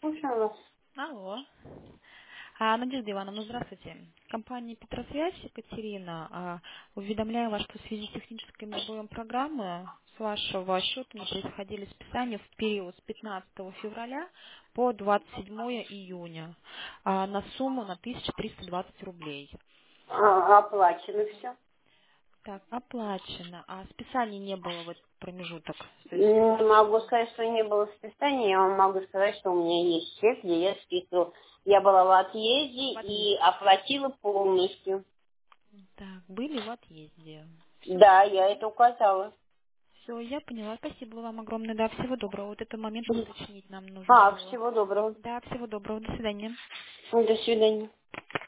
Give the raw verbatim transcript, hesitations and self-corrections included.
Слушаю вас. Алло. А, Надежда Ивановна, здравствуйте. Компания Петросвязь, Екатерина. А, уведомляю вас, что в связи с техническим сбоем программы с вашего счета не происходили списания в период с пятнадцатого февраля по двадцать седьмое июня а, на сумму на тысячу триста двадцать рублей. А, оплачено все. Так, оплачено. А списаний не было в этот промежуток. То есть Не могу сказать, что не было списания. Я вам могу сказать, что у меня есть чек, где я списывала. Я была в отъезде в и отъезде. оплатила полностью. Так, были в отъезде. Все. Да, я это указала. Все, я поняла. Спасибо вам огромное. Да, всего доброго. Вот этот момент уточнить нам нужно А, было. всего доброго. Да, всего доброго. До свидания. До свидания.